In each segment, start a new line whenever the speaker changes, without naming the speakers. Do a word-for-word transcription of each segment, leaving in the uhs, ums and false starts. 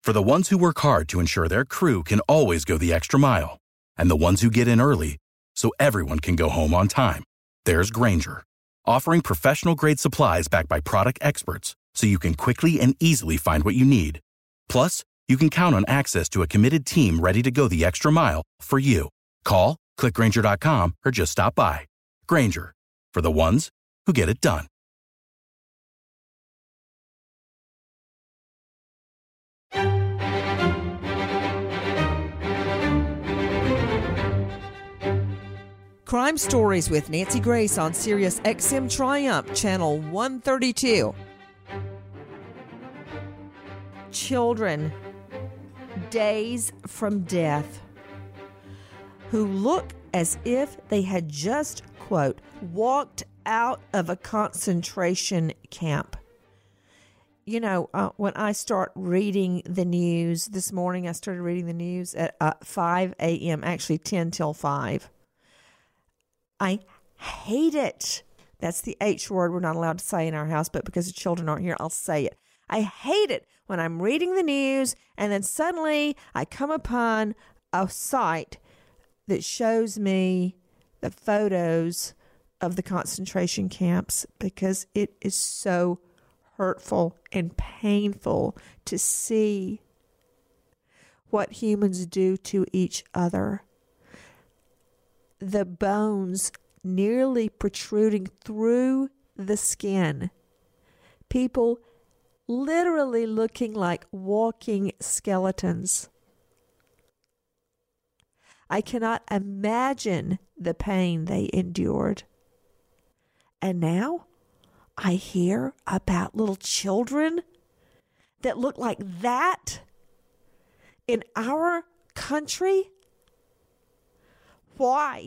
For the ones who work hard to ensure their crew can always go the extra mile, and the ones who get in early so everyone can go home on time, there's Grainger, offering professional-grade supplies backed by product experts so you can quickly and easily find what you need. Plus, you can count on access to a committed team ready to go the extra mile for you. Call, click Grainger dot com, or just stop by. Grainger, for the ones who get it done.
Crime Stories with Nancy Grace on Sirius X M Triumph, Channel one thirty-two. Children, days from death, who look as if they had just, quote, walked out of a concentration camp. You know, uh, when I start reading the news, this morning I started reading the news at uh, five a.m., actually ten till five. I hate it. That's the H word we're not allowed to say in our house, but because the children aren't here, I'll say it. I hate it when I'm reading the news and then suddenly I come upon a site that shows me the photos of the concentration camps, because it is so hurtful and painful to see what humans do to each other. The bones nearly protruding through the skin. People literally looking like walking skeletons. I cannot imagine the pain they endured. And now I hear about little children that look like that in our country. Why?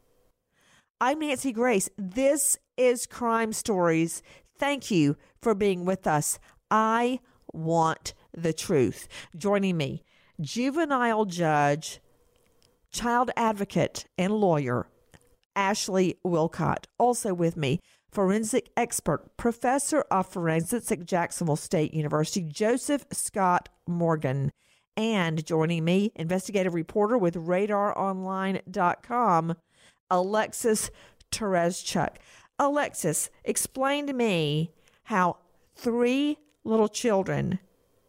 I'm Nancy Grace. This is Crime Stories. Thank you for being with us. I want the truth. Joining me, juvenile judge, child advocate, and lawyer, Ashley Willcott. Also with me, forensic expert, professor of forensics at Jacksonville State University, Joseph Scott Morgan. And joining me, investigative reporter with radar online dot com, Alexis Tereszcuk. Alexis, explain to me how three little children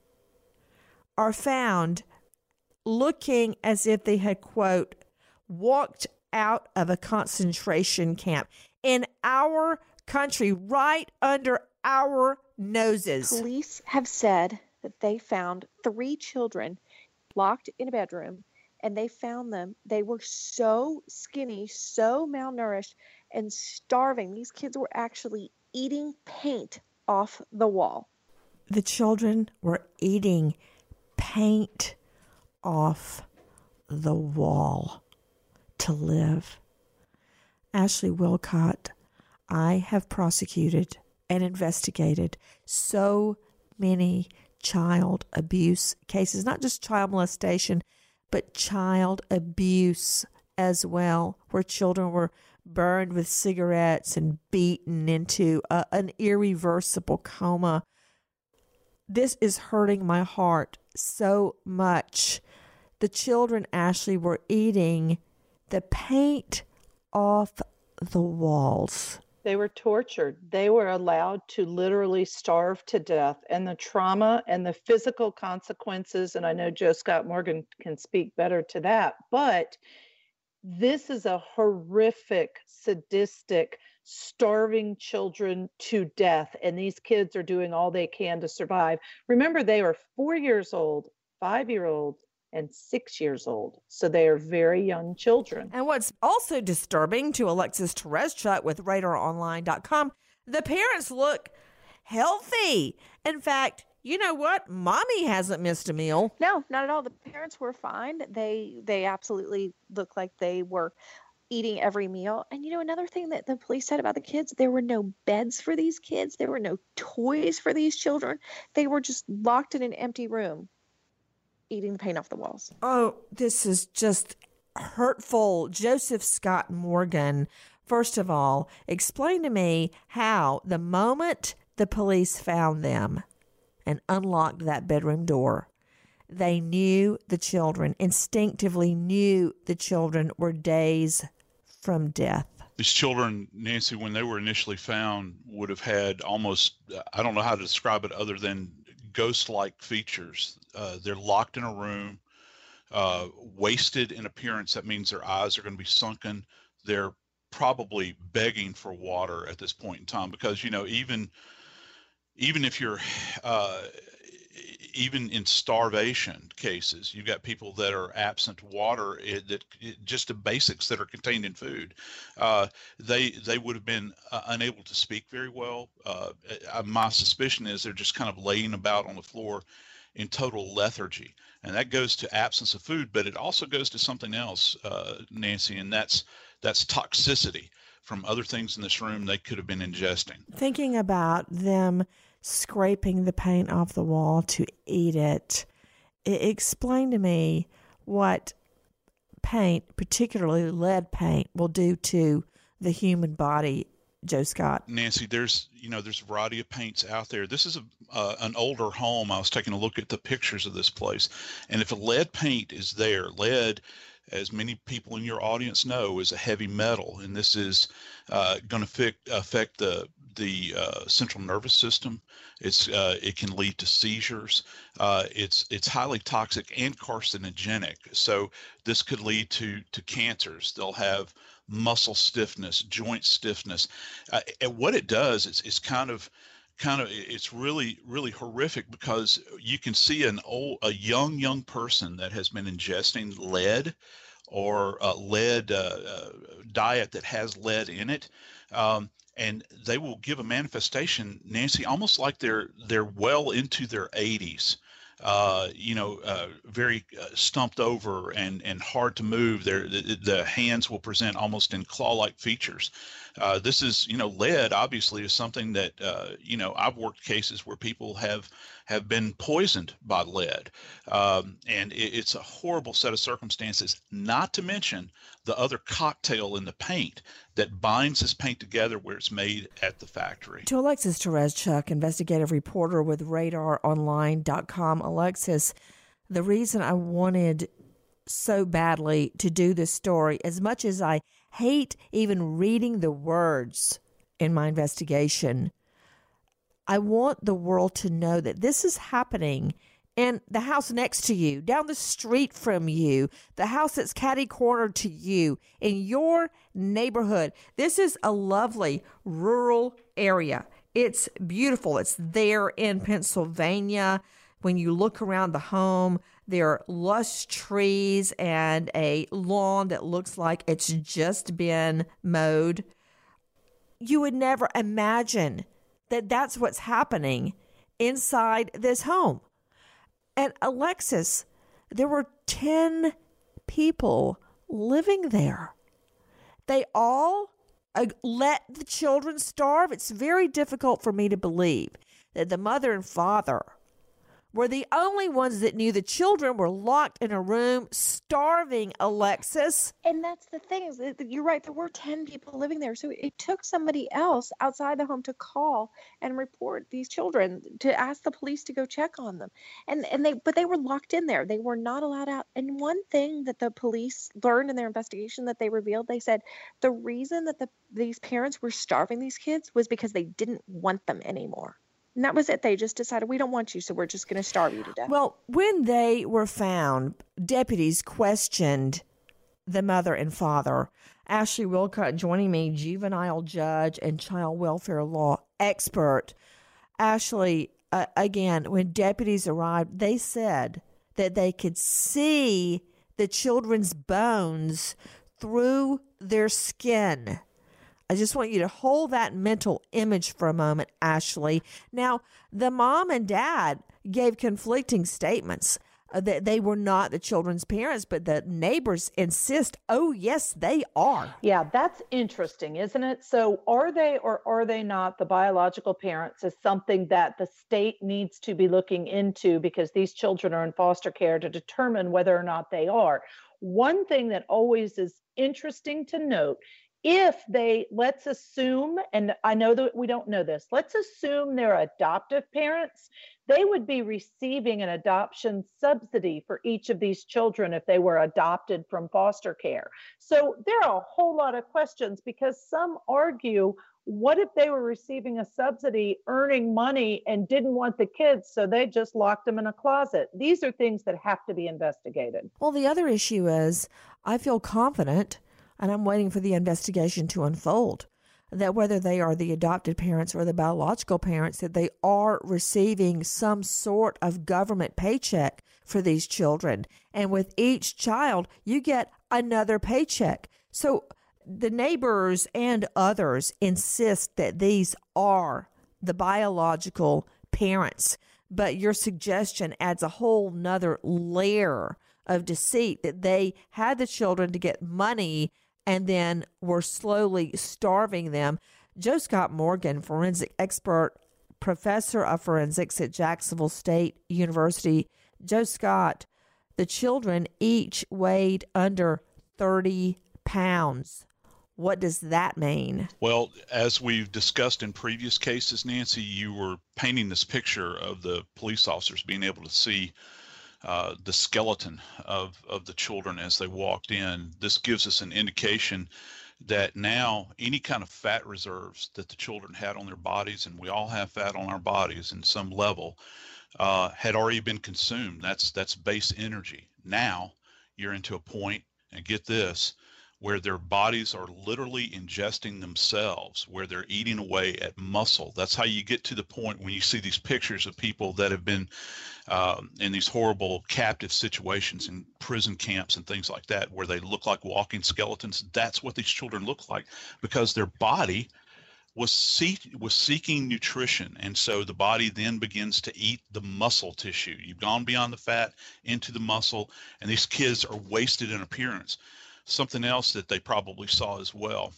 are found looking as if they had, quote, walked out of a concentration camp in our country, right under our noses.
Police have said that they found three children locked in a bedroom, and they found them. They were so skinny, so malnourished, and starving. These kids were actually eating paint off the wall.
The children were eating paint off the wall to live. Ashley Willcott, I have prosecuted and investigated so many child abuse cases, not just child molestation, but child abuse as well, where children were burned with cigarettes and beaten into a, an irreversible coma. This is hurting my heart so much. The children, Ashley, were eating the paint off the walls.
They were tortured. They were allowed to literally starve to death, and the trauma and the physical consequences, and I know Joe Scott Morgan can speak better to that, but this is a horrific, sadistic, starving children to death, and these kids are doing all they can to survive. Remember, they are four years old, five-year-old, and six years old. So they are very young children.
And what's also disturbing to Alexis Tereszcuk with radar online dot com, the parents look healthy. In fact, you know what? Mommy hasn't missed a meal.
No, not at all. The parents were fine. They they absolutely looked like they were eating every meal. And you know, another thing that the police said about the kids, there were no beds for these kids. There were no toys for these children. They were just locked in an empty room, eating the paint off the walls.
Oh, this is just hurtful. Joseph Scott Morgan, first of all, explain to me how the moment the police found them and unlocked that bedroom door, They knew the children, instinctively knew the children were days from death.
These children, Nancy, when they were initially found, would have had almost, I don't know how to describe it other than ghost-like features. Uh, they're locked in a room, uh, wasted in appearance. That means their eyes are going to be sunken. They're probably begging for water at this point in time because, you know, even even if you're uh, even in starvation cases, you've got people that are absent water, it, that it, just the basics that are contained in food. Uh, they they would have been uh, unable to speak very well. Uh, my suspicion is they're just kind of laying about on the floor in total lethargy. And that goes to absence of food, but it also goes to something else, uh, Nancy, and that's that's toxicity from other things in this room they could have been ingesting.
Thinking about them scraping the paint off the wall to eat it, it explained to me what paint, particularly lead paint, will do to the human body. Joe Scott.
Nancy, there's you know there's a variety of paints out there. This is a uh, an older home. I was taking a look at the pictures of this place, and if a lead paint is there, lead, as many people in your audience know, is a heavy metal, and this is uh, going to affect affect the the uh, central nervous system. It's uh, it can lead to seizures. Uh, it's it's highly toxic and carcinogenic. So this could lead to to cancers. They'll have muscle stiffness, joint stiffness. Uh, and what it does is is kind of kind of it's really really horrific because you can see an old a young young person that has been ingesting lead or a lead uh, uh, diet that has lead in it. Um, and they will give a manifestation, Nancy, almost like they're they're well into their eighties, uh, you know, uh, very uh, stumped over and, and hard to move. They're, the, the hands will present almost in claw-like features. Uh, this is, you know, lead obviously is something that, uh, you know, I've worked cases where people have have been poisoned by lead. Um, and it, it's a horrible set of circumstances, not to mention the other cocktail in the paint that binds this paint together where it's made at the factory.
To Alexis Tereszcuk, investigative reporter with radar online dot com. Alexis, the reason I wanted so badly to do this story, as much as I hate even reading the words in my investigation, I want the world to know that this is happening in the house next to you, down the street from you, the house that's catty-cornered to you, in your neighborhood. This is a lovely rural area. It's beautiful. It's there in Pennsylvania. When you look around the home, there are lush trees and a lawn that looks like it's just been mowed. You would never imagine that that's what's happening inside this home. And Alexis, there were ten people living there. They all uh, let the children starve. It's very difficult for me to believe that the mother and father were the only ones that knew the children were locked in a room, starving, Alexis.
And that's the thing, is that you're right, there were ten people living there. So it took somebody else outside the home to call and report these children, to ask the police to go check on them. And and they but they were locked in there. They were not allowed out. And one thing that the police learned in their investigation that they revealed, they said the reason that the these parents were starving these kids was because they didn't want them anymore. And that was it. They just decided, we don't want you, so we're just going to starve you to death.
Well, when they were found, deputies questioned the mother and father. Ashley Wilcott joining me, juvenile judge and child welfare law expert. Ashley, uh, again, when deputies arrived, they said that they could see the children's bones through their skin. I just want you to hold that mental image for a moment, Ashley. Now, the mom and dad gave conflicting statements uh, that they were not the children's parents, but the neighbors insist, oh, yes, they are.
Yeah, that's interesting, isn't it? So are they or are they not the biological parents is something that the state needs to be looking into, because these children are in foster care, to determine whether or not they are. One thing that always is interesting to note if they, let's assume, and I know that we don't know this, let's assume they're adoptive parents, they would be receiving an adoption subsidy for each of these children if they were adopted from foster care. So there are a whole lot of questions, because some argue, what if they were receiving a subsidy, earning money, and didn't want the kids, so they just locked them in a closet? These are things that have to be investigated.
Well, the other issue is, I feel confident, and I'm waiting for the investigation to unfold, that whether they are the adopted parents or the biological parents, that they are receiving some sort of government paycheck for these children. And with each child, you get another paycheck. So the neighbors and others insist that these are the biological parents. But your suggestion adds a whole nother layer of deceit, that they had the children to get money and then were slowly starving them. Joe Scott Morgan, forensic expert, professor of forensics at Jacksonville State University. Joe Scott, the children each weighed under thirty pounds. What does that mean?
Well, as we've discussed in previous cases, Nancy, you were painting this picture of the police officers being able to see uh, the skeleton of, of the children as they walked in. This gives us an indication that now any kind of fat reserves that the children had on their bodies, and we all have fat on our bodies in some level, uh, had already been consumed. That's that's base energy. Now you're into a point, and get this, where their bodies are literally ingesting themselves, where they're eating away at muscle. That's how you get to the point when you see these pictures of people that have been um, in these horrible captive situations in prison camps and things like that, where they look like walking skeletons. That's what these children look like, because their body was seek, was seeking nutrition. And so the body then begins to eat the muscle tissue. You've gone beyond the fat into the muscle, and these kids are wasted in appearance. Something else that they probably saw as well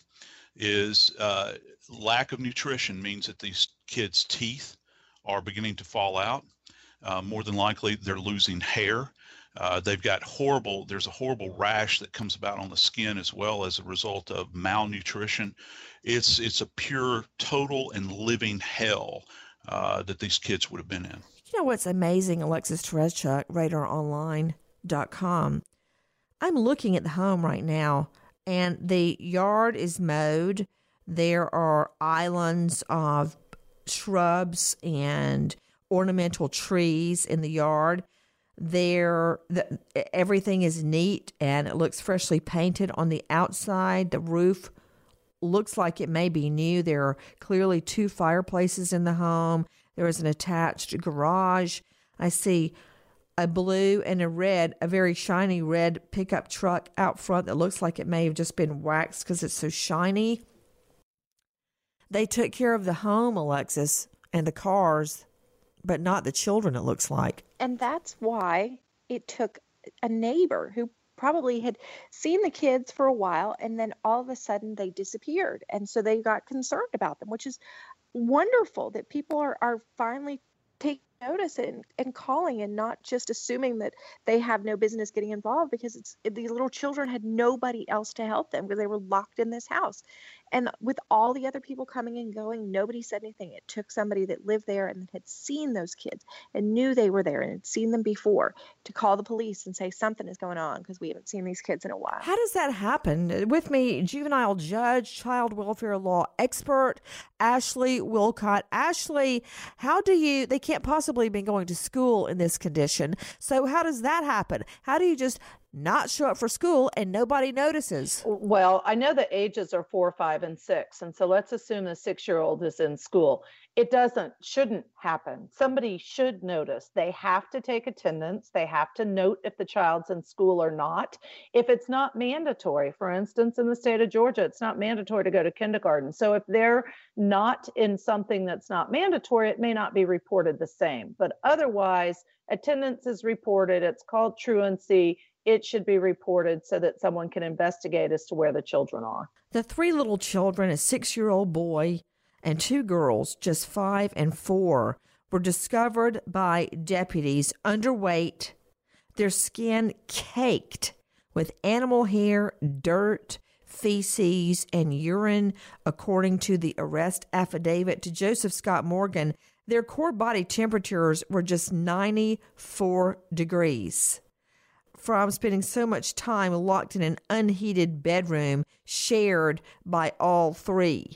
is uh, lack of nutrition means that these kids' teeth are beginning to fall out. Uh, more than likely, they're losing hair. Uh, they've got horrible, there's a horrible rash that comes about on the skin as well as a result of malnutrition. It's, it's a pure, total, and living hell uh, that these kids would have been in.
You know what's amazing, Alexis Tereszcuk, radar online dot com. I'm looking at the home right now, and the yard is mowed. There are islands of shrubs and ornamental trees in the yard. There, the, everything is neat, and it looks freshly painted on the outside. The roof looks like it may be new. There are clearly two fireplaces in the home. There is an attached garage. I see a blue and a red, a very shiny red pickup truck out front that looks like it may have just been waxed because it's so shiny. They took care of the home, Alexis, and the cars, but not the children, it looks like.
And that's why it took a neighbor who probably had seen the kids for a while, and then all of a sudden they disappeared. And so they got concerned about them, which is wonderful that people are, are finally taking notice and, and calling, and not just assuming that they have no business getting involved, because it's these little children had nobody else to help them because they were locked in this house. And with all the other people coming and going, nobody said anything. It took somebody that lived there and had seen those kids and knew they were there and had seen them before to call the police and say something is going on because we haven't seen these kids in a while.
How does that happen? With me, juvenile judge, child welfare law expert, Ashley Wilcott. Ashley, how do you, they can't possibly have been going to school in this condition. So how does that happen? How do you just not show up for school and nobody notices?
Well, I know the ages are four, five, and six. And so let's assume the six-year-old is in school. It doesn't, shouldn't happen. Somebody should notice. They have to take attendance. They have to note if the child's in school or not. If it's not mandatory, for instance, in the state of Georgia, it's not mandatory to go to kindergarten. So if they're not in something that's not mandatory, it may not be reported the same. But otherwise, attendance is reported. It's called truancy. It should be reported so that someone can investigate as to where the children are.
The three little children, a six-year-old boy and two girls, just five and four, were discovered by deputies underweight, their skin caked with animal hair, dirt, feces, and urine. According to the arrest affidavit to Joseph Scott Morgan, their core body temperatures were just ninety-four degrees from spending so much time locked in an unheated bedroom shared by all three.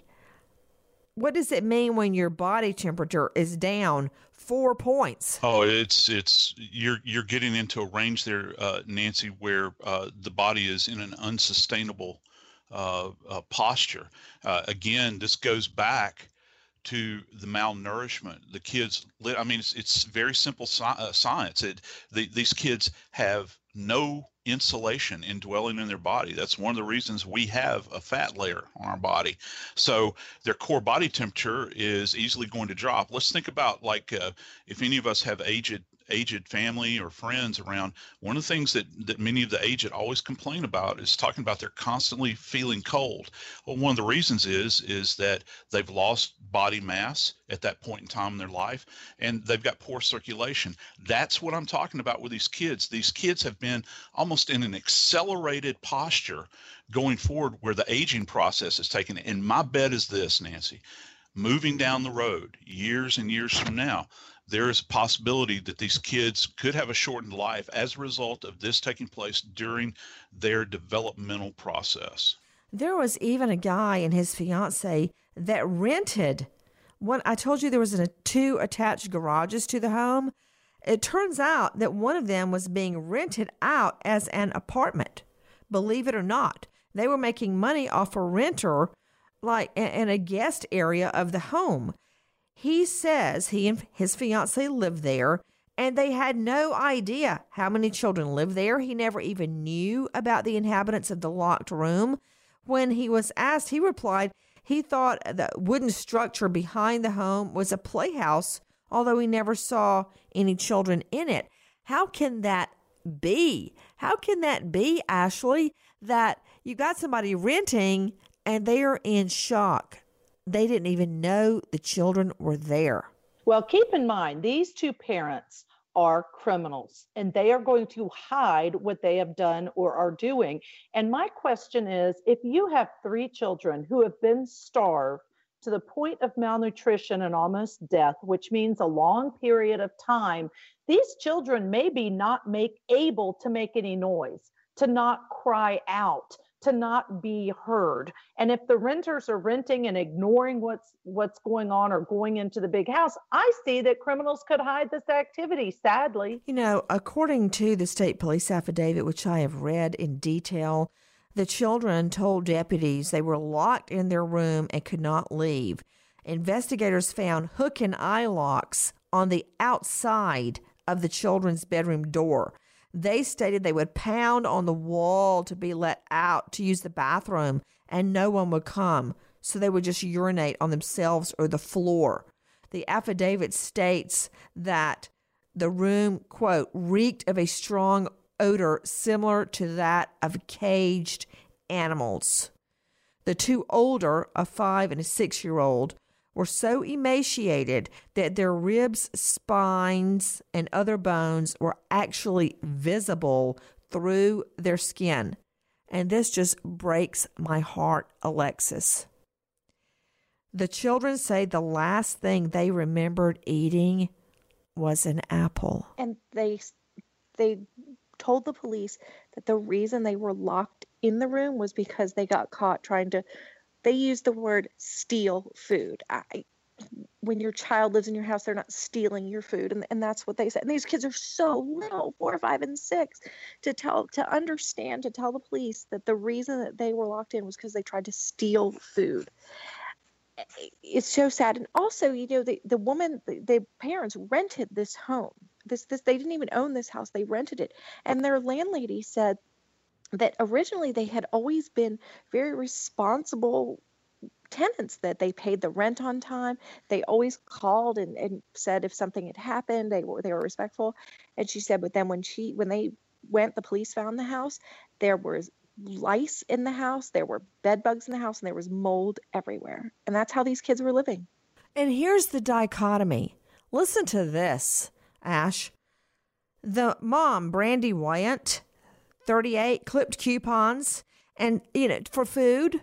What does it mean when your body temperature is down four points?
Oh, it's it's you're you're getting into a range there, uh, Nancy, where uh, the body is in an unsustainable uh, uh, posture. Uh, again, this goes back to the malnourishment. The kids, I mean, it's, it's very simple sci- uh, science. It, the, these kids have no insulation indwelling in their body. That's one of the reasons we have a fat layer on our body. So their core body temperature is easily going to drop. Let's think about like uh, if any of us have aged aged family or friends around, one of the things that, that many of the aged always complain about is talking about they're constantly feeling cold. Well, one of the reasons is, is that they've lost body mass at that point in time in their life, and they've got poor circulation. That's what I'm talking about with these kids. These kids have been almost in an accelerated posture going forward where the aging process is taking it. And my bet is this, Nancy, moving down the road, years and years from now, there is a possibility that these kids could have a shortened life as a result of this taking place during their developmental process.
There was even a guy and his fiance that rented one. I told you there was a, two attached garages to the home. It turns out that one of them was being rented out as an apartment. Believe it or not, they were making money off a renter, like in a guest area of the home. He says he and his fiancée lived there, and they had no idea how many children lived there. He never even knew about the inhabitants of the locked room. When he was asked, he replied he thought the wooden structure behind the home was a playhouse, although he never saw any children in it. How can that be? How can that be, Ashley, that you got somebody renting and they are in shock? They didn't even know the children were there.
Well, keep in mind, these two parents are criminals, and they are going to hide what they have done or are doing. And my question is, if you have three children who have been starved to the point of malnutrition and almost death, which means a long period of time, these children may be not make, able to make any noise, to not cry out, to not be heard. And if the renters are renting and ignoring what's what's going on or going into the big house, I see that criminals could hide this activity, sadly.
You know, according to the state police affidavit, which I have read in detail, the children told deputies they were locked in their room and could not leave. Investigators found hook and eye locks on the outside of the children's bedroom door. They stated they would pound on the wall to be let out to use the bathroom, and no one would come, so they would just urinate on themselves or the floor. The affidavit states that the room, quote, reeked of a strong odor similar to that of caged animals. The two older, a five and a six-year-old, were so emaciated that their ribs, spines, and other bones were actually visible through their skin. And this just breaks my heart, Alexis. The children say the last thing they remembered eating was an apple.
And they they told the police that the reason they were locked in the room was because they got caught trying to, they used the word steal food. I, when your child lives in your house, they're not stealing your food. And, and that's what they said. And these kids are so little, four, five, and six, to tell, to understand, to tell the police that the reason that they were locked in was because they tried to steal food. It's so sad. And also, you know, the, the woman, the, the parents rented this home. This, this, they didn't even own this house. They rented it. And their landlady said that originally they had always been very responsible tenants, that they paid the rent on time. They always called and, and said if something had happened, they were they were respectful. And she said, but then when she when they went, the police found the house, there was lice in the house, there were bed bugs in the house, and there was mold everywhere. And that's how these kids were living.
And here's the dichotomy. Listen to this, Ash. The mom, Brandy Wyant, thirty-eight, clipped coupons and, you know, for food,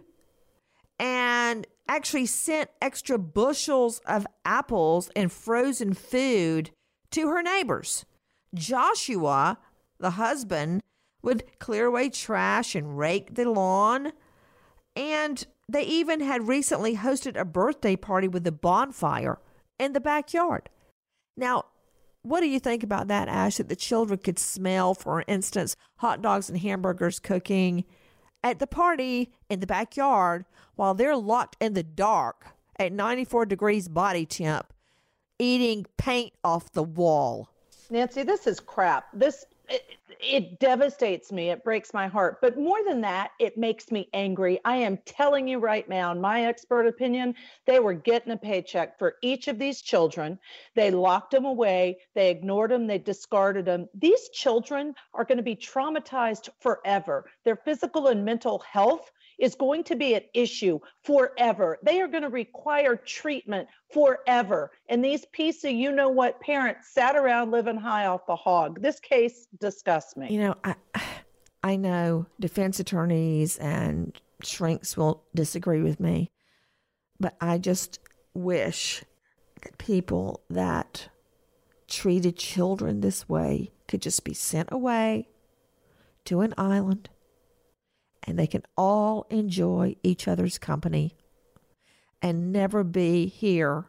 and actually sent extra bushels of apples and frozen food to her neighbors. Joshua, the husband, would clear away trash and rake the lawn. And they even had recently hosted a birthday party with a bonfire in the backyard. Now, what do you think about that, Ash, that the children could smell, for instance, hot dogs and hamburgers cooking at the party in the backyard while they're locked in the dark at ninety-four degrees body temp, eating paint off the wall?
Nancy, this is crap. This it, it devastates me. It breaks my heart. But more than that, it makes me angry. I am telling you right now, in my expert opinion, they were getting a paycheck for each of these children. They locked them away. They ignored them. They discarded them. These children are going to be traumatized forever. Their physical and mental health is going to be an issue forever. They are going to require treatment forever. And these piece of you-know-what parents sat around living high off the hog. This case disgusts me.
You know, I, I know defense attorneys and shrinks will disagree with me, but I just wish that people that treated children this way could just be sent away to an island, and they can all enjoy each other's company and never be here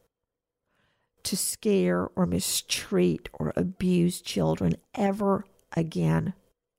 to scare or mistreat or abuse children ever again.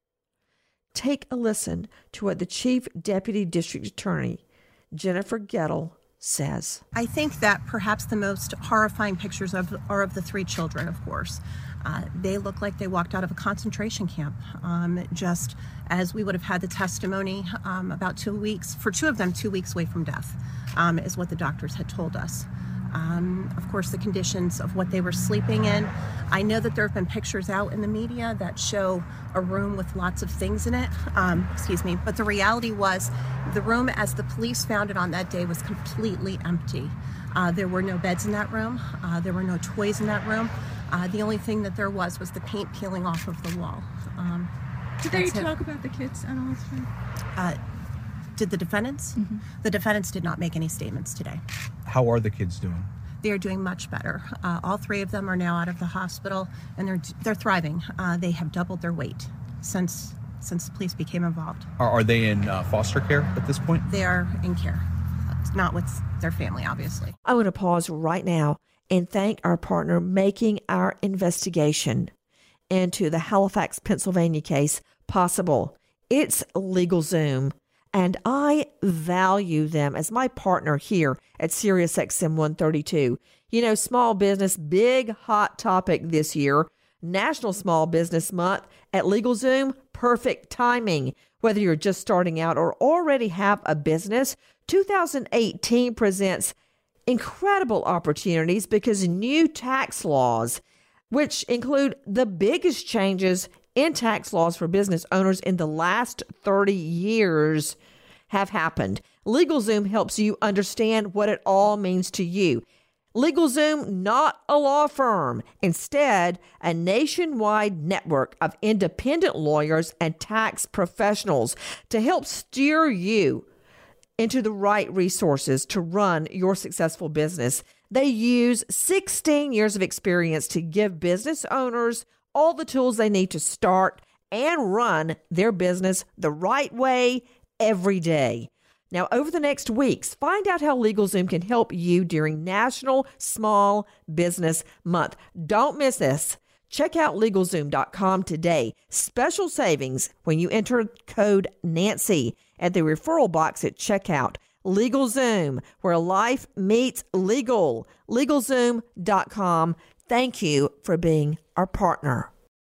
Take a listen to what the Chief Deputy District Attorney, Jennifer Gettle, says.
I think that perhaps the most horrifying pictures of, are of the three children, of course. Uh, they look like they walked out of a concentration camp, um, just as we would have had the testimony um, about two weeks, for two of them, two weeks away from death, um, is what the doctors had told us. Um, of course, the conditions of what they were sleeping in. I know that there have been pictures out in the media that show a room with lots of things in it, um, excuse me, but the reality was the room as the police found it on that day was completely empty. Uh, there were no beds in that room. Uh, there were no toys in that room. Uh, the only thing that there was was the paint peeling off of the wall. Um,
Did they talk it. about the kids at all?
Uh, did the defendants? Mm-hmm. The defendants did not make any statements today.
How are the kids doing?
They are doing much better. Uh, all three of them are now out of the hospital, and they're they're thriving. Uh, they have doubled their weight since since the police became involved.
Are, are they in uh, foster care at this point?
They are in care, not with their family, obviously.
I want to pause right now and thank our partner making our investigation into the Halifax, Pennsylvania case possible. It's LegalZoom, and I value them as my partner here at SiriusXM one thirty-two. You know, small business, big hot topic this year, National Small Business Month at LegalZoom, perfect timing. Whether you're just starting out or already have a business, two thousand eighteen presents incredible opportunities because new tax laws, which include the biggest changes in tax laws for business owners in the last thirty years, have happened. LegalZoom helps you understand what it all means to you. LegalZoom, not a law firm. Instead, a nationwide network of independent lawyers and tax professionals to help steer you into the right resources to run your successful business. They use sixteen years of experience to give business owners all the tools they need to start and run their business the right way every day. Now, over the next weeks, find out how LegalZoom can help you during National Small Business Month. Don't miss this. Check out LegalZoom dot com today. Special savings when you enter code Nancy at the referral box at checkout. LegalZoom, where life meets legal. LegalZoom dot com. Thank you for being our partner.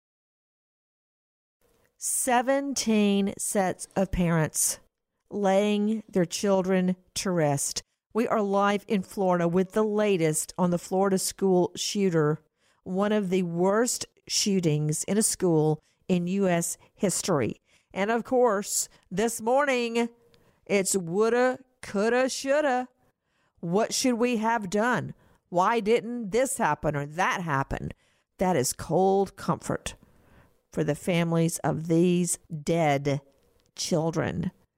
seventeen sets of parents laying their children to rest. We are live in Florida with the latest on the Florida school shooter, one of the worst shootings in a school in U S history. And of course, this morning, it's woulda, coulda, shoulda. What should we have done? Why didn't this happen or that happen? That is cold comfort for the families of these dead children.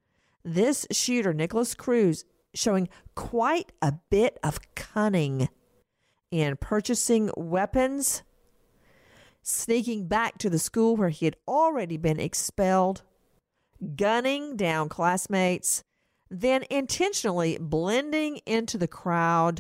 This shooter, Nicholas Cruz, showing quite a bit of cunning in purchasing weapons, sneaking back to the school where he had already been expelled, gunning down classmates, then intentionally blending into the crowd,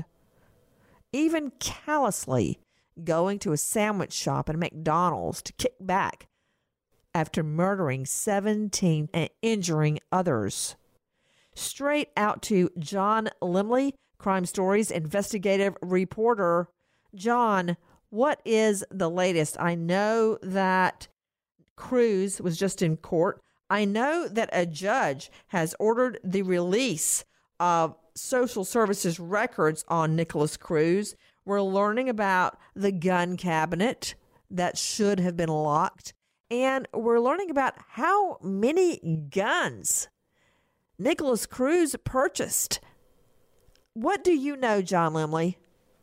even callously going to a sandwich shop and McDonald's to kick back after murdering seventeen and injuring others. Straight out to John Limley, Crime Stories investigative reporter. John, what is the latest? I know that Cruz was just in court. I know that a judge has ordered the release of social services records on Nicholas Cruz. We're learning about the gun cabinet that should have been locked. And we're learning about how many guns Nicholas Cruz purchased. What do you know, John Limley?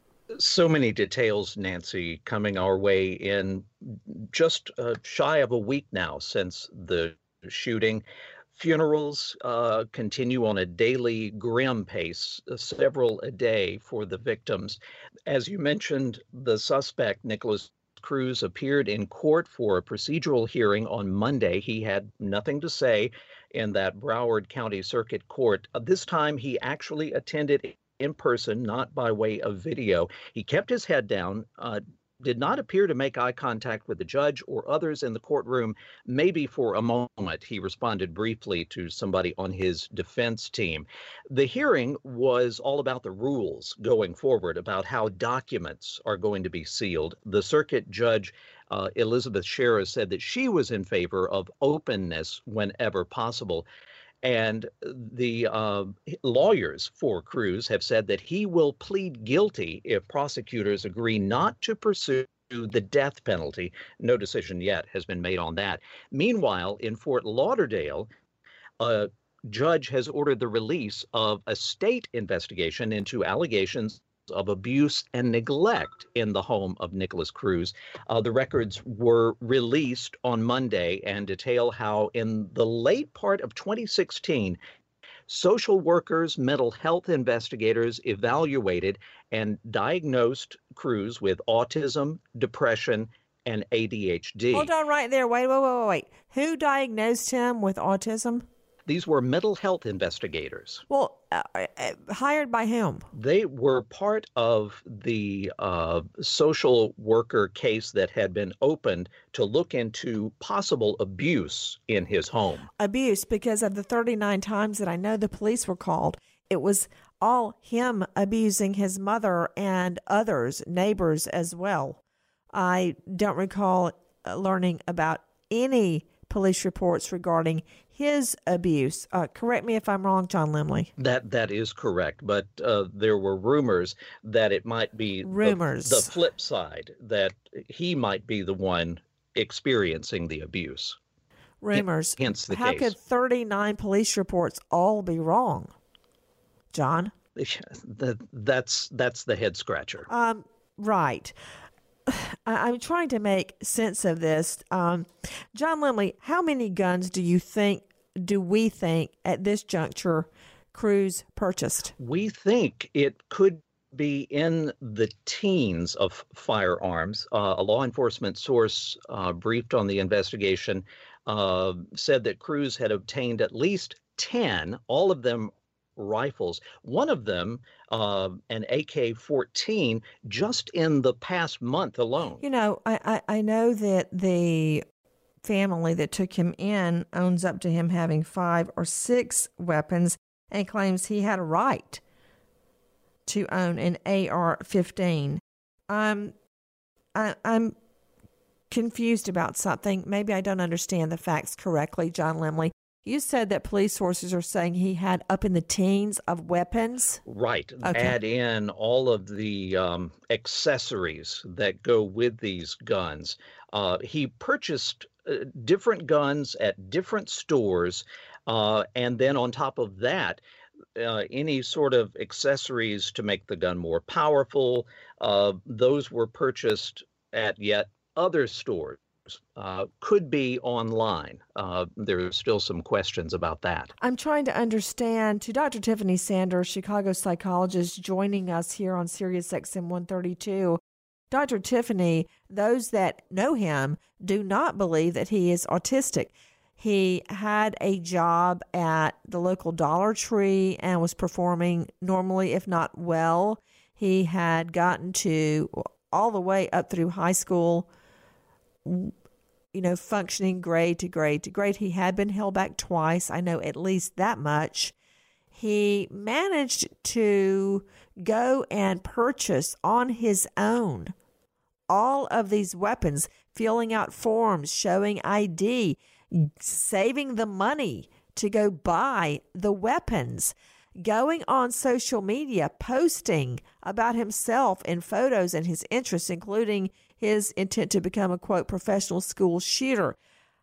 So many details, Nancy, coming our way in just uh, shy of a week now since the shooting. Funerals uh, continue on a daily grim pace, uh, several a day for the victims. As you mentioned, the suspect, Nicholas Cruz, appeared in court for a procedural hearing on Monday. He had nothing to say in that Broward County Circuit Court. Uh, this time, he actually attended in person, not by way of video. He kept his head down, uh, did not appear to make eye contact with the judge or others in the courtroom. Maybe for a moment, he responded briefly to somebody on his defense team. The hearing was all about the rules going forward, about how documents are going to be sealed. The circuit judge, uh, Elizabeth Shera, said that she was in favor of openness whenever possible. And the uh, lawyers for Cruz have said that he will plead guilty if prosecutors agree not to pursue the death penalty. No decision yet has been made on that. Meanwhile, in Fort Lauderdale, a judge has ordered the release of a state investigation into allegations of abuse and neglect in the home of Nicholas Cruz. Uh, the records were released on Monday and detail how in the late part of twenty sixteen, social workers, mental health investigators evaluated and diagnosed Cruz with autism, depression, and A D H D.
Hold on right there. Wait, wait, wait, wait, wait. Who diagnosed him with autism?
These were mental health investigators.
Well, uh, uh, hired by whom?
They were part of the uh, social worker case that had been opened to look into possible abuse in his home.
Abuse, because of the thirty-nine times that I know the police were called, it was all him abusing his mother and others, neighbors as well. I don't recall learning about any police reports regarding his abuse. Uh, correct me if I'm wrong, John Limley.
That that is correct, but uh, there were rumors that it might be
rumors.
The, the flip side, that he might be the one experiencing the abuse.
Rumors.
Hence the
How
case.
could thirty-nine police reports all be wrong, John?
That's that's the head scratcher.
Um, right. I'm trying to make sense of this. Um, John Limley, how many guns do you think, do we think at this juncture Cruz purchased?
We think it could be in the teens of firearms. Uh, a law enforcement source uh, briefed on the investigation uh, said that Cruz had obtained at least ten, all of them rifles, one of them uh, an A K fourteen, just in the past month alone.
You know, I, I, I know that the family that took him in owns up to him having five or six weapons and claims he had a right to own an A R fifteen. Um, I, I'm confused about something. Maybe I don't understand the facts correctly, John Limley. You said that police sources are saying he had up in the teens of weapons?
Right.
Okay.
Add in all of the um, accessories that go with these guns. Uh, he purchased uh, different guns at different stores. Uh, and then on top of that, uh, any sort of accessories to make the gun more powerful, uh, those were purchased at yet other stores. uh, could be online. Uh, there are still some questions about that.
I'm trying to understand, to Doctor Tiffany Sanders, Chicago psychologist, joining us here on Sirius X M one thirty-two. Doctor Tiffany, those that know him do not believe that he is autistic. He had a job at the local Dollar Tree and was performing normally, if not well. He had gotten to all the way up through high school, you know, functioning grade to grade to grade. He had been held back twice. I know at least that much. He managed to go and purchase on his own all of these weapons, filling out forms, showing I D, saving the money to go buy the weapons, going on social media, posting about himself and photos and his interests, including his intent to become a, quote, professional school shooter.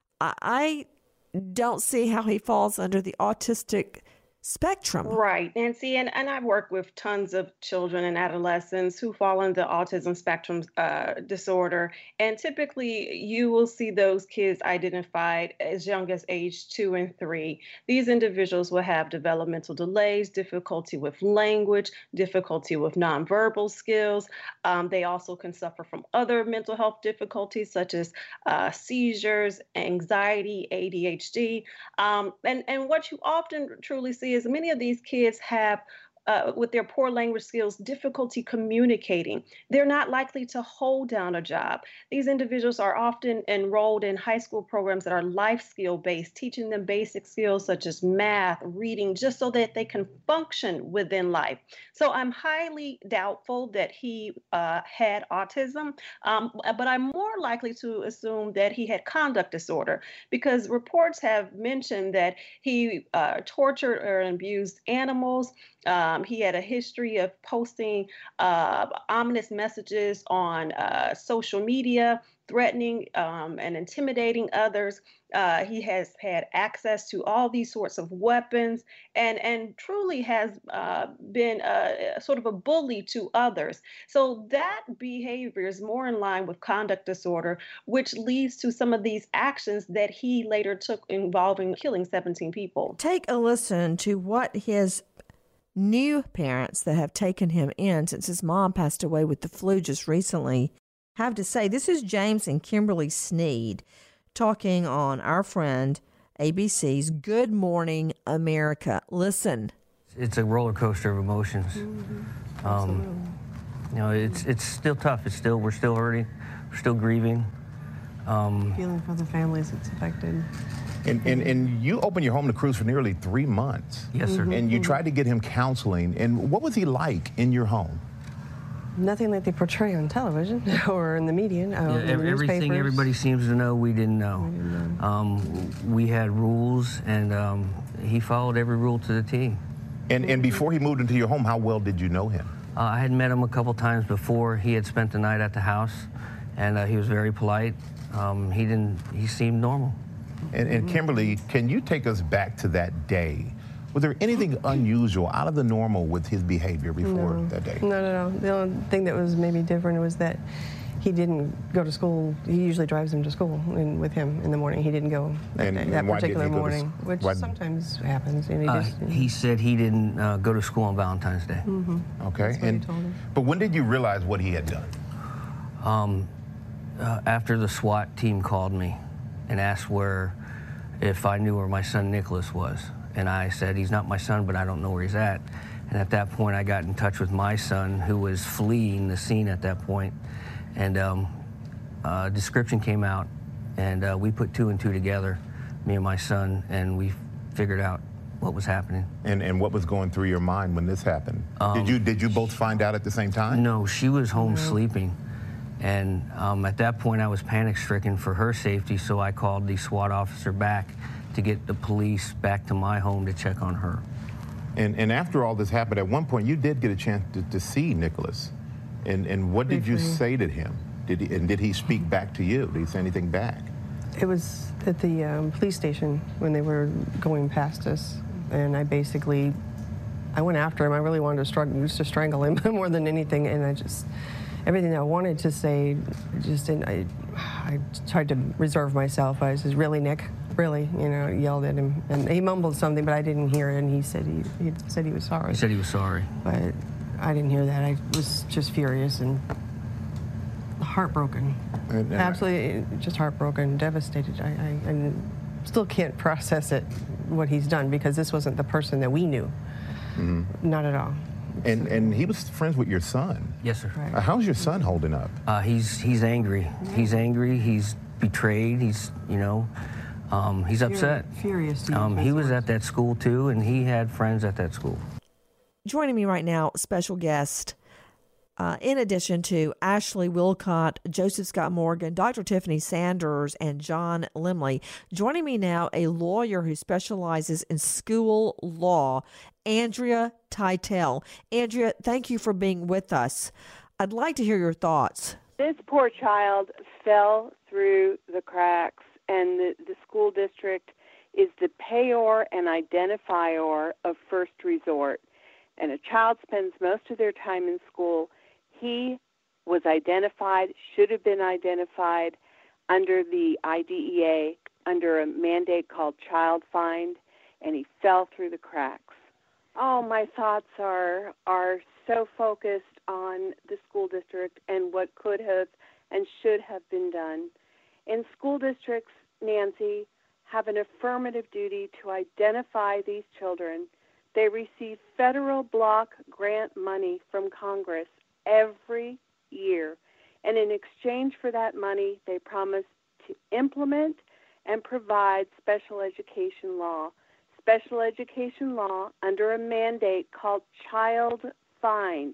I don't see how he falls under the autistic spectrum.
Right, Nancy, and, and I've worked with tons of children and adolescents who fall into autism spectrum uh, disorder, and typically you will see those kids identified as young as age two and three. These individuals will have developmental delays, difficulty with language, difficulty with nonverbal skills. Um, they also can suffer from other mental health difficulties such as uh, seizures, anxiety, A D H D, um, and, and what you often truly see is many of these kids have, uh, with their poor language skills, difficulty communicating. They're not likely to hold down a job. These individuals are often enrolled in high school programs that are life skill based, teaching them basic skills such as math, reading, just so that they can function within life. So I'm highly doubtful that he uh, had autism, um, but I'm more likely to assume that he had conduct disorder, because reports have mentioned that he uh, tortured or abused animals. Um, he had a history of posting uh, ominous messages on uh, social media, threatening um, and intimidating others. Uh, he has had access to all these sorts of weapons, and, and truly has uh, been a, a sort of a bully to others. So that behavior is more in line with conduct disorder, which leads to some of these actions that he later took involving killing seventeen people.
Take a listen to what his new parents that have taken him in since his mom passed away with the flu just recently have to say. This is James and Kimberly Sneed talking on our friend A B C's Good Morning America. Listen.
It's a roller coaster of emotions. Mm-hmm. Um, you know, it's it's still tough. It's still we're still hurting. We're still grieving. Um,
Feeling for the families it's affected.
And, and and you opened your home to Cruz for nearly three months.
Yes, sir.
Mm-hmm. And you tried to get him counseling. And what was he like in your home?
Nothing that they portray on television or in the media. Uh,
yeah,
in the
everything everybody seems to know, we didn't know. We, didn't know. Um, we had rules, and um, he followed every rule to the T.
And and before he moved into your home, how well did you know him?
Uh, I had met him a couple times before. He had spent the night at the house, and uh, he was very polite. Um, he didn't. He seemed normal.
And, and Kimberly, can you take us back to that day? Was there anything unusual, out of the normal with his behavior before
no.
that day?
No, no, no. The only thing that was maybe different was that he didn't go to school. He usually drives him to school and with him in the morning. He didn't go that,
and,
day,
and
that particular morning,
to,
which
why,
sometimes happens. And he,
uh,
just,
he said he didn't uh, go to school on Valentine's Day.
Mm-hmm.
Okay.
That's
and,
what he told him.
But when did you realize what he had done?
Um, uh, after the SWAT team called me and asked where, if I knew where my son Nicholas was. And I said, he's not my son, but I don't know where he's at. And at that point, I got in touch with my son, who was fleeing the scene at that point. And um, a description came out, and uh, we put two and two together, me and my son, and we figured out what was happening.
And and what was going through your mind when this happened?
Um,
did you did you both find out at the same time?
No, she was home
No.
sleeping. And um, at that point, I was panic-stricken for her safety, so I called the SWAT officer back to get the police back to my home to check on her.
And and after all this happened, at one point, you did get a chance to, to see Nicholas. And and what did you say to him? Did he, and did he speak back to you? Did he say anything back?
It was at the um, police station when they were going past us, and I basically, I went after him. I really wanted to, struggle, to strangle him more than anything, and I just, everything I wanted to say, just didn't, I, I tried to reserve myself. I said, really, Nick? Really? You know, yelled at him. And he mumbled something, but I didn't hear it. And he said he, he said he was sorry.
He said he was sorry.
But I didn't hear that. I was just furious and heartbroken.
And, uh,
Absolutely just heartbroken, devastated. I, I, I still can't process it, what he's done, because this wasn't the person that we knew.
Mm-hmm.
Not at all.
And and he was friends with your son.
Yes, sir.
Right.
Uh, how's your son holding up?
Uh, he's he's angry. He's angry. He's betrayed. He's, you know, um, he's upset.
Furious. to
Um,
use
he
those
was
words.
at that school too, and he had friends at that school.
Joining me right now, special guest, uh, in addition to Ashley Wilcott, Joseph Scott Morgan, Doctor Tiffany Sanders, and John Limley. Joining me now, a lawyer who specializes in school law, Andrea Titel. Andrea, thank you for being with us. I'd like to hear your thoughts.
This poor child fell through the cracks, and the, the school district is the payor and identifier of first resort. And a child spends most of their time in school. He was identified, should have been identified under the I D E A, under a mandate called Child Find, and he fell through the cracks. Oh, my thoughts are are so focused on the school district and what could have and should have been done. And school districts, Nancy, have an affirmative duty to identify these children. They receive federal block grant money from Congress every year. And in exchange for that money, they promise to implement and provide special education law. Special education law, under a mandate called Child Find,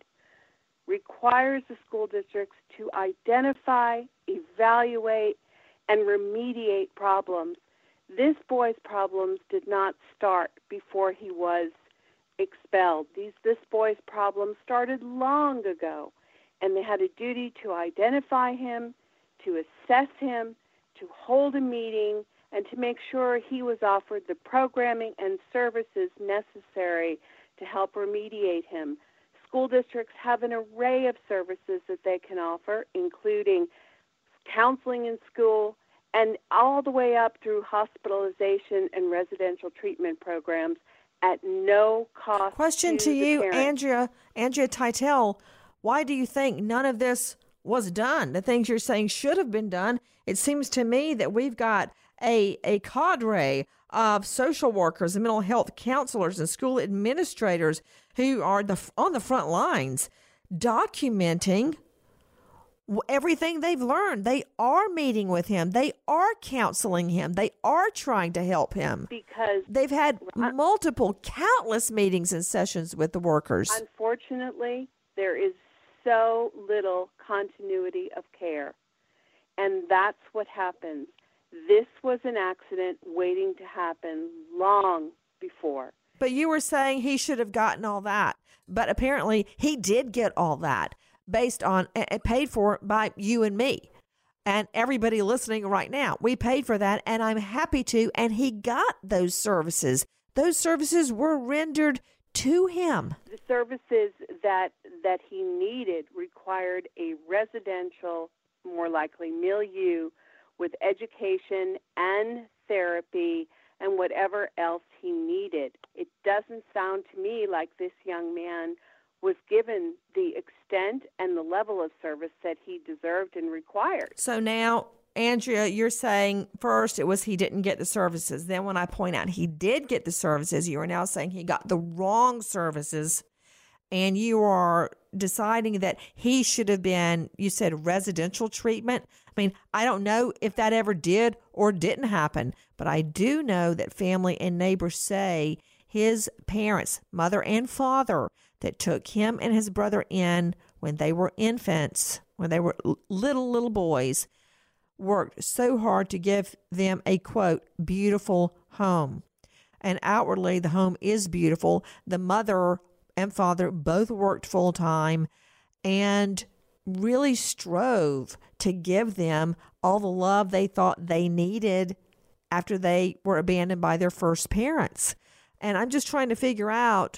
requires the school districts to identify, evaluate, and remediate problems. This boy's problems did not start before he was expelled. These, this boy's problems started long ago, and they had a duty to identify him, to assess him, to hold a meeting, and to make sure he was offered the programming and services necessary to help remediate him. School districts have an array of services that they can offer, including counseling in school and all the way up through hospitalization and residential treatment programs at no cost.
Question
to,
to
the
you,
parent.
Andrea, Andrea Titel. Why do you think none of this was done? The things you're saying should have been done. It seems to me that we've got a, a cadre of social workers and mental health counselors and school administrators who are the on the front lines documenting everything they've learned. They are meeting with him. They are counseling him. They are trying to help him.
Because
they've had multiple, countless meetings and sessions with the workers.
Unfortunately, there is so little continuity of care. And that's what happens. This was an accident waiting to happen long before.
But you were saying he should have gotten all that. But apparently he did get all that based on, uh, paid for by you and me and everybody listening right now. We paid for that, and I'm happy to. And he got those services. Those services were rendered to him.
The services that that he needed required a residential, more likely milieu, with education and therapy and whatever else he needed. It doesn't sound to me like this young man was given the extent and the level of service that he deserved and required.
So now, Andrea, you're saying first it was he didn't get the services. Then when I point out he did get the services, you are now saying he got the wrong services. And you are deciding that he should have been, you said, residential treatment. I mean, I don't know if that ever did or didn't happen, but I do know that family and neighbors say his parents, mother and father, that took him and his brother in when they were infants, when they were little, little boys, worked so hard to give them a, quote, beautiful home. And outwardly, the home is beautiful. The mother and father both worked full time and really strove to give them all the love they thought they needed after they were abandoned by their first parents. And I'm just trying to figure out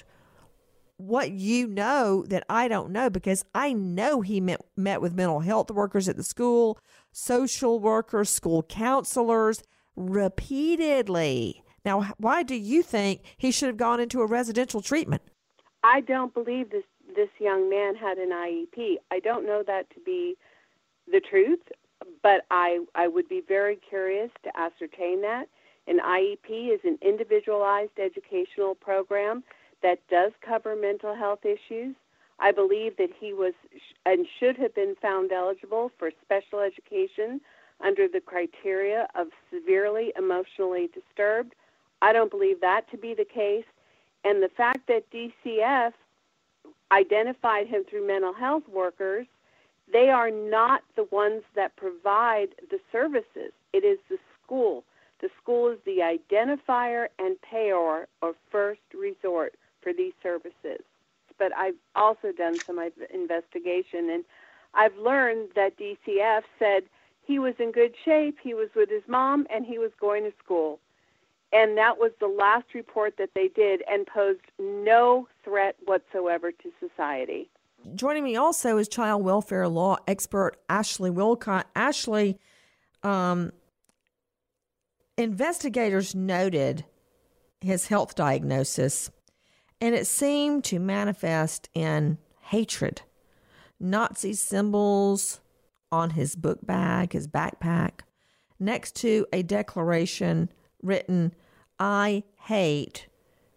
what you know that I don't know, because I know he met, met with mental health workers at the school, social workers, school counselors repeatedly. Now, why do you think he should have gone into a residential treatment?
I don't believe this this young man had an I E P. I don't know that to be the truth, but I, I would be very curious to ascertain that. An I E P is an individualized educational program that does cover mental health issues. I believe that he was and should have been found eligible for special education under the criteria of severely emotionally disturbed. I don't believe that to be the case. And the fact that D C F identified him through mental health workers, they are not the ones that provide the services. It is the school. The school is the identifier and payer of first resort for these services. But I've also done some investigation, and I've learned that D C F said he was in good shape, he was with his mom, and he was going to school. And that was the last report that they did, and posed no threat whatsoever to society.
Joining me also is child welfare law expert Ashley Wilcott. Ashley, um, investigators noted his health diagnosis, and it seemed to manifest in hatred. Nazi symbols on his book bag, his backpack, next to a declaration written, "I hate,"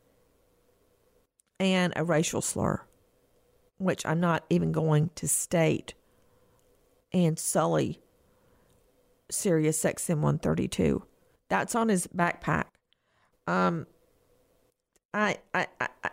and a racial slur, which I'm not even going to state, and sully Sirius X M one thirty-two. That's on his backpack. Um, I, I, I, I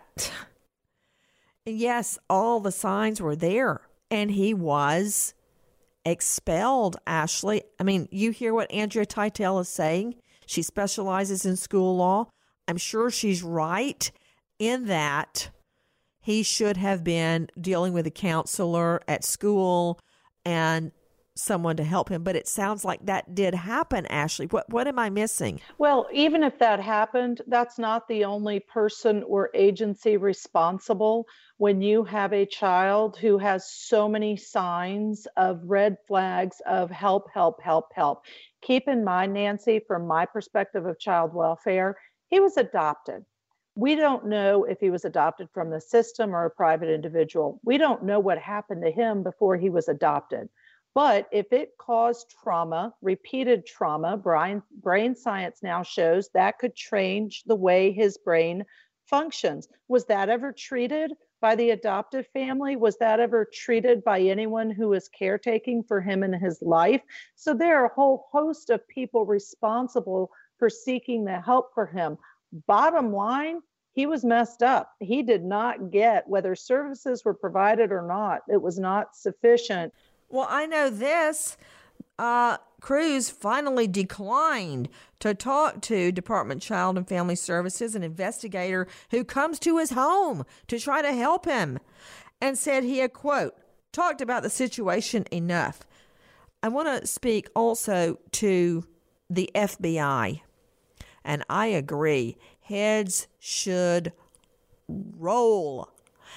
yes, all the signs were there, and he was expelled, Ashley. I mean, you hear what Andrea Titel is saying. She specializes in school law. I'm sure she's right in that he should have been dealing with a counselor at school and someone to help him. But it sounds like that did happen, Ashley. What what am I missing?
Well, even if that happened, that's not the only person or agency responsible when you have a child who has so many signs of red flags of help, help, help, help. Keep in mind, Nancy, from my perspective of child welfare, he was adopted. We don't know if he was adopted from the system or a private individual. We don't know what happened to him before he was adopted. But if it caused trauma, repeated trauma, brain, brain science now shows that could change the way his brain functions. Was that ever treated by the adoptive family? Was that ever treated by anyone who was caretaking for him in his life? So there are a whole host of people responsible for seeking the help for him. Bottom line, he was messed up. He did not get, whether services were provided or not, it was not sufficient.
Well, I know this. Uh, Cruz finally declined to talk to Department of Child and Family Services, an investigator who comes to his home to try to help him, and said he had, quote, talked about the situation enough. I want to speak also to the F B I, and I agree. Heads should roll.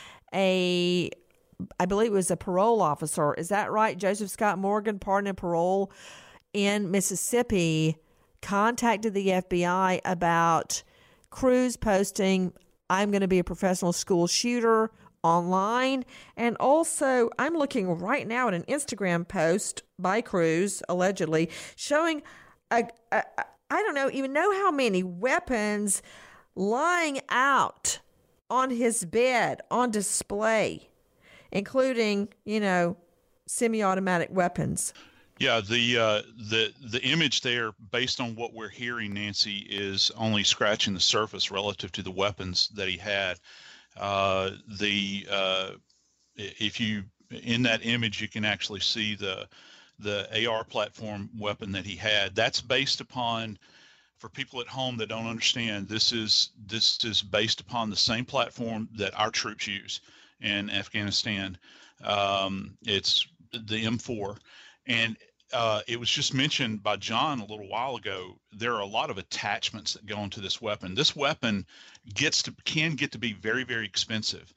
A I believe it was a parole officer. Is that right? Joseph Scott Morgan, pardon and parole in Mississippi, contacted the F B I about Cruz posting, "I'm going to be a professional school shooter," online. And also, I'm looking right now at an Instagram post by Cruz, allegedly, showing, a, a, a, I don't know, even know how many weapons lying out on his bed on display, including, you know, semi-automatic weapons.
Yeah, the uh, the the image there, based on what we're hearing, Nancy, is only scratching the surface relative to the weapons that he had. Uh, the uh, if you in that image, you can actually see the the A R platform weapon that he had. That's based upon, for people at home that don't understand, this is this is based upon the same platform that our troops use in Afghanistan. Um, it's the M four, and uh, it was just mentioned by John a little while ago. There are a lot of attachments that go into this weapon. This weapon gets to can get to be very, very expensive,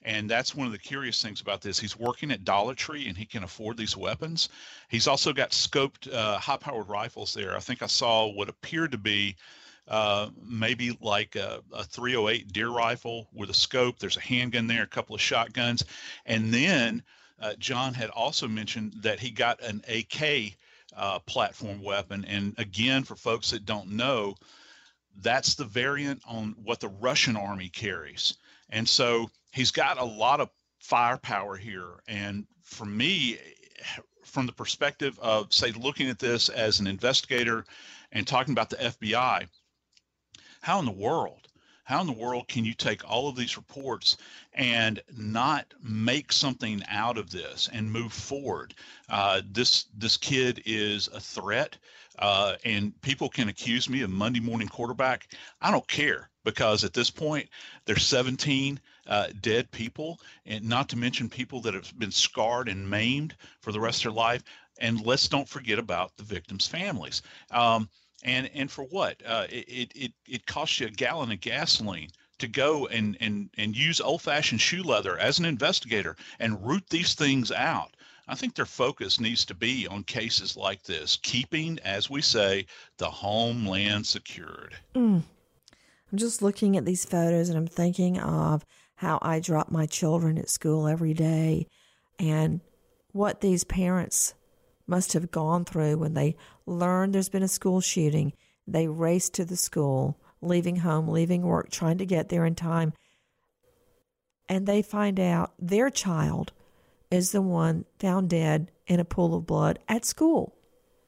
And that's one of the curious things about this. He's working at Dollar Tree and he can afford these weapons. He's also got scoped uh, high-powered rifles there. I think I saw what appeared to be uh, maybe like a, a three oh eight deer rifle with a scope. There's a handgun there, a couple of shotguns. And then uh, John had also mentioned that he got an A K uh, platform weapon. And again, for folks that don't know, that's the variant on what the Russian army carries. And so he's got a lot of firepower here. And for me, from the perspective of, say, looking at this as an investigator and talking about the F B I, how in the world, how in the world can you take all of these reports and not make something out of this and move forward? Uh, this, this kid is a threat, uh, and people can accuse me of Monday morning quarterback. I don't care, because at this point, there's seventeen uh, dead people, and not to mention people that have been scarred and maimed for the rest of their life. And let's don't forget about the victims' families. Um, and and for what? Uh, it, it it costs you a gallon of gasoline to go and and and use old-fashioned shoe leather as an investigator and root these things out. I think their focus needs to be on cases like this, keeping, as we say, the homeland secured.
Mm. I'm just looking at these photos and I'm thinking of how I drop my children at school every day and what these parents must have gone through when they learned there's been a school shooting. They race to the school, leaving home, leaving work, trying to get there in time. And they find out their child is the one found dead in a pool of blood at school.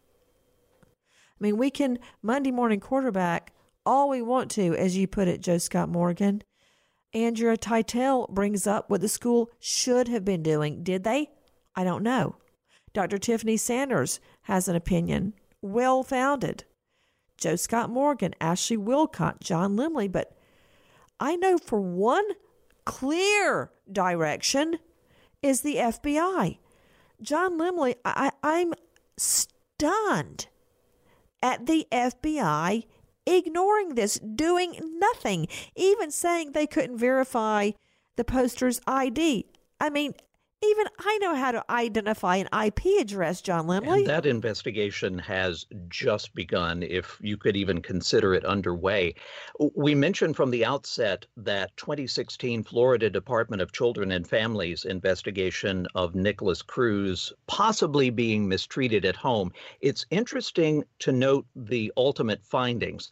I mean, we can Monday morning quarterback all we want to, as you put it, Joe Scott Morgan. Andrea Titel brings up what the school should have been doing. Did they? I don't know. Doctor Tiffany Sanders has an opinion, well-founded. Joe Scott Morgan, Ashley Wilcott, John Limley. But I know for one clear direction is the F B I. John Limley, I, I'm stunned at the F B I ignoring this, doing nothing, even saying they couldn't verify the poster's I D. I mean, even I know how to identify an I P address, John Limley.
And that investigation has just begun, if you could even consider it underway. We mentioned from the outset that twenty sixteen Florida Department of Children and Families investigation of Nikolas Cruz possibly being mistreated at home. It's interesting to note the ultimate findings.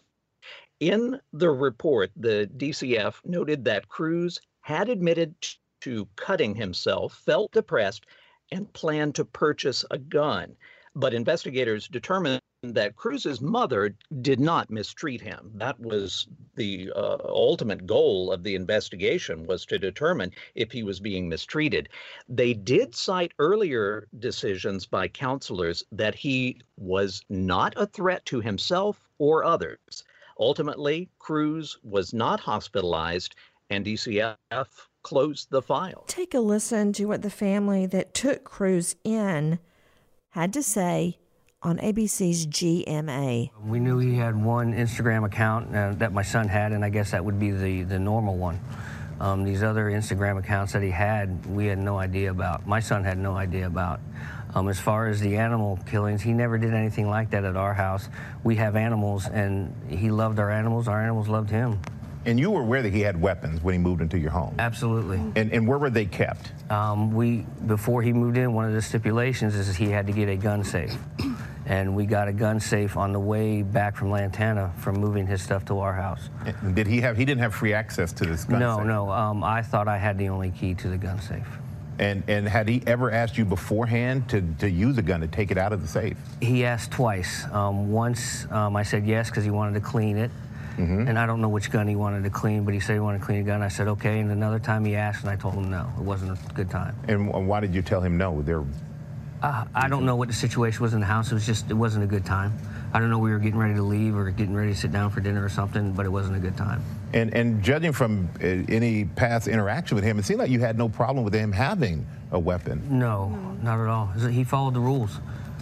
In the report, the D C F noted that Cruz had admitted to cutting himself, felt depressed, and planned to purchase a gun. But investigators determined that Cruz's mother did not mistreat him. That was the uh, ultimate goal of the investigation, was to determine if he was being mistreated. They did cite earlier decisions by counselors that he was not a threat to himself or others. Ultimately, Cruz was not hospitalized, and D C F closed the file.
Take a listen to what the family that took Cruz in had to say on A B C's G M A.
We knew he had one Instagram account uh, that my son had, and I guess that would be the, the normal one. Um, these other Instagram accounts that he had, we had no idea about. My son had no idea about. Um, as far as the animal killings, he never did anything like that at our house. We have animals, and he loved our animals. Our animals loved him.
And you were aware that he had weapons when he moved into your home?
Absolutely.
And, and where were they kept?
Um, we, before he moved in, one of the stipulations is he had to get a gun safe. And we got a gun safe on the way back from Lantana from moving his stuff to our house.
And did he have, he didn't have free access to this gun
no,
safe?
No, no. Um, I thought I had the only key to the gun safe.
And and had he ever asked you beforehand to, to use a gun, to take it out of the safe?
He asked twice. Um, once um, I said yes because he wanted to clean it. Mm-hmm. And I don't know which gun he wanted to clean, but he said he wanted to clean a gun. I said, okay. And another time he asked, and I told him no. It wasn't a good time.
And why did you tell him no? There.
Uh, I don't know what the situation was in the house. It was just, it wasn't a good time. I don't know, we were getting ready to leave or getting ready to sit down for dinner or something, but it wasn't a good time.
And and judging from uh, any past interaction with him, it seemed like you had no problem with him having a weapon.
No, not at all. He followed the rules.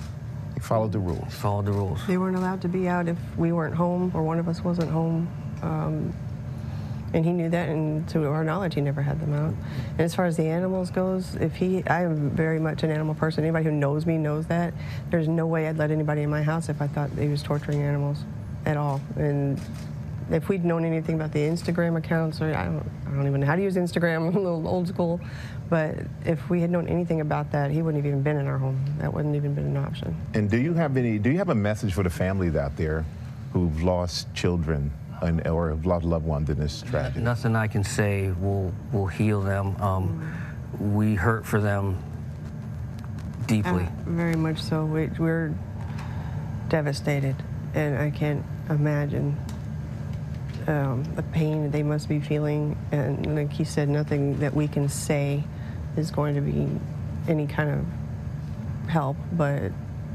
He followed the rules.
He followed the rules.
They weren't allowed to be out if we weren't home or one of us wasn't home. Um, And he knew that, and to our knowledge, he never had them out. And as far as the animals goes, if he, I am very much an animal person. Anybody who knows me knows that. There's no way I'd let anybody in my house if I thought he was torturing animals at all. And if we'd known anything about the Instagram accounts, or I don't, I don't even know how to use Instagram, I'm a little old school, but if we had known anything about that, he wouldn't have even been in our home. That wouldn't even been an option.
And do you have any, do you have a message for the families out there who've lost children and, or have lost loved ones in this tragedy?
Nothing I can say will, will heal them. Um, we hurt for them deeply.
Uh, very much so. We, we're devastated, and I can't imagine um, the pain they must be feeling. And like he said, nothing that we can say is going to be any kind of help, but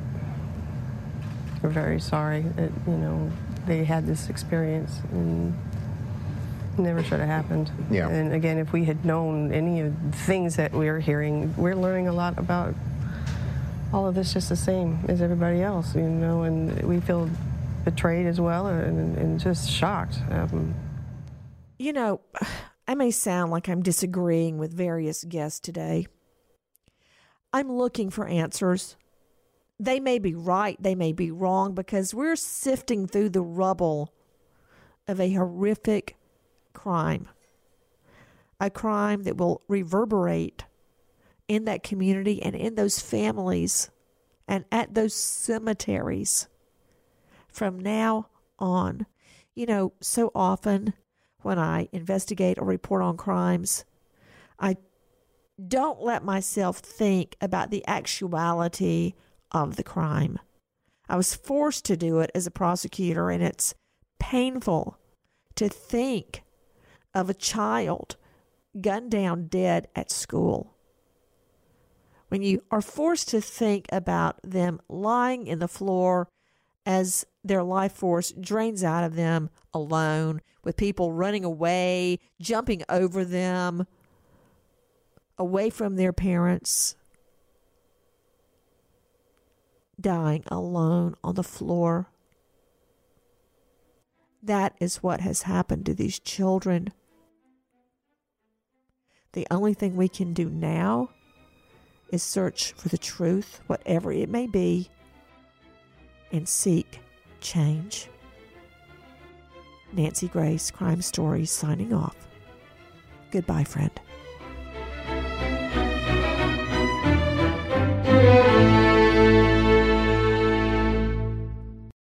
we're very sorry that, you know, they had this experience and never should have happened.
Yeah.
And again, if we had known any of the things that we're hearing, we're learning a lot about all of this just the same as everybody else, you know, and we feel betrayed as well and, and just shocked. Um,
you know, I may sound like I'm disagreeing with various guests today. I'm looking for answers. They may be right, they may be wrong, because we're sifting through the rubble of a horrific crime. A crime that will reverberate in that community and in those families and at those cemeteries from now on. You know, so often when I investigate or report on crimes, I don't let myself think about the actuality of the crime. I was forced to do it as a prosecutor, and it's painful to think of a child gunned down dead at school. When you are forced to think about them lying in the floor as their life force drains out of them alone, with people running away, jumping over them, away from their parents, dying alone on the floor. That is what has happened to these children. The only thing we can do now is search for the truth, whatever it may be, and seek change. Nancy Grace, Crime Stories, signing off. Goodbye, friend.